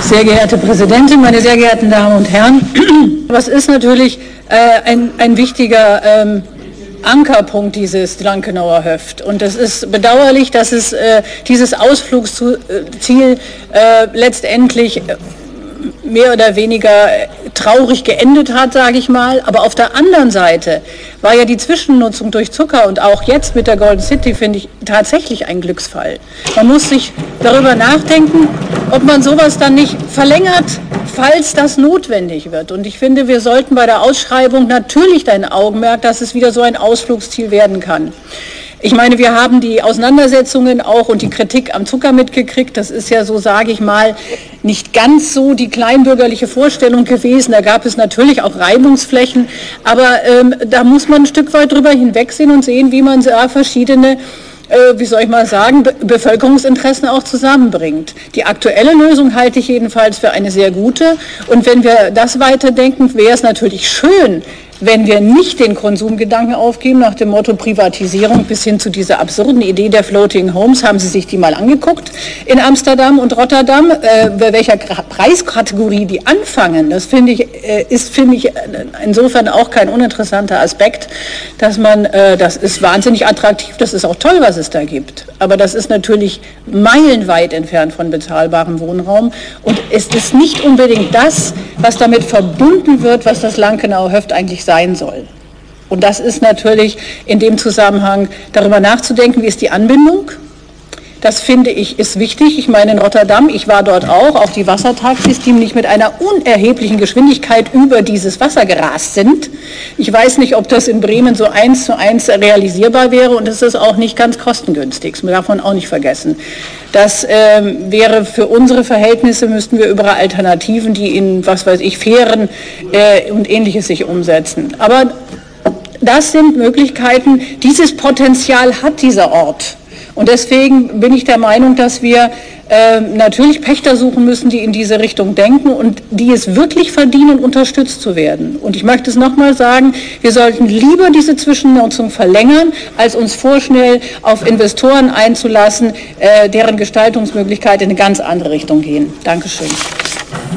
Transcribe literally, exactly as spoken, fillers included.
Sehr geehrte Präsidentin, meine sehr geehrten Damen und Herren, was ist natürlich äh, ein, ein wichtiger ähm, Ankerpunkt, dieses Lankenauer Höft. Und es ist bedauerlich, dass es äh, dieses Ausflugsziel äh, letztendlich äh, mehr oder weniger traurig geendet hat, sage ich mal. Aber auf der anderen Seite war ja die Zwischennutzung durch Zucker und auch jetzt mit der Golden City, finde ich, tatsächlich ein Glücksfall. Man muss sich darüber nachdenken, ob man sowas dann nicht verlängert, falls das notwendig wird. Und ich finde, wir sollten bei der Ausschreibung natürlich ein Augenmerk, dass es wieder so ein Ausflugsziel werden kann. Ich meine, wir haben die Auseinandersetzungen auch und die Kritik am Zucker mitgekriegt. Das ist ja so, sage ich mal, nicht ganz so die kleinbürgerliche Vorstellung gewesen. Da gab es natürlich auch Reibungsflächen, aber ähm, da muss man ein Stück weit drüber hinwegsehen und sehen, wie man da verschiedene wie soll ich mal sagen, Be- Bevölkerungsinteressen auch zusammenbringt. Die aktuelle Lösung halte ich jedenfalls für eine sehr gute. Und wenn wir das weiterdenken, wäre es natürlich schön, wenn wir nicht den Konsumgedanken aufgeben, nach dem Motto Privatisierung bis hin zu dieser absurden Idee der Floating Homes. Haben Sie sich die mal angeguckt in Amsterdam und Rotterdam, äh, bei welcher Preiskategorie die anfangen? Das finde ich, äh, ist, finde ich, insofern auch kein uninteressanter Aspekt, dass man, äh, das ist wahnsinnig attraktiv, das ist auch toll, was es da gibt. Aber das ist natürlich meilenweit entfernt von bezahlbarem Wohnraum. Und es ist nicht unbedingt das, was damit verbunden wird, was das Lankenauer Höft eigentlich sein soll. Und das ist natürlich in dem Zusammenhang darüber nachzudenken, wie ist die Anbindung. Das finde ich ist wichtig. Ich meine, in Rotterdam, ich war dort auch, auch die Wassertaxis, die nicht mit einer unerheblichen Geschwindigkeit über dieses Wasser gerast sind. Ich weiß nicht, ob das in Bremen so eins zu eins realisierbar wäre und es ist auch nicht ganz kostengünstig. Das darf man auch nicht vergessen. Das ähm, wäre für unsere Verhältnisse, müssten wir über Alternativen, die in, was weiß ich, Fähren äh, und Ähnliches sich umsetzen. Aber das sind Möglichkeiten, dieses Potenzial hat dieser Ort. Und deswegen bin ich der Meinung, dass wir äh, natürlich Pächter suchen müssen, die in diese Richtung denken und die es wirklich verdienen, unterstützt zu werden. Und ich möchte es nochmal sagen, wir sollten lieber diese Zwischennutzung verlängern, als uns vorschnell auf Investoren einzulassen, äh, deren Gestaltungsmöglichkeiten in eine ganz andere Richtung gehen. Dankeschön.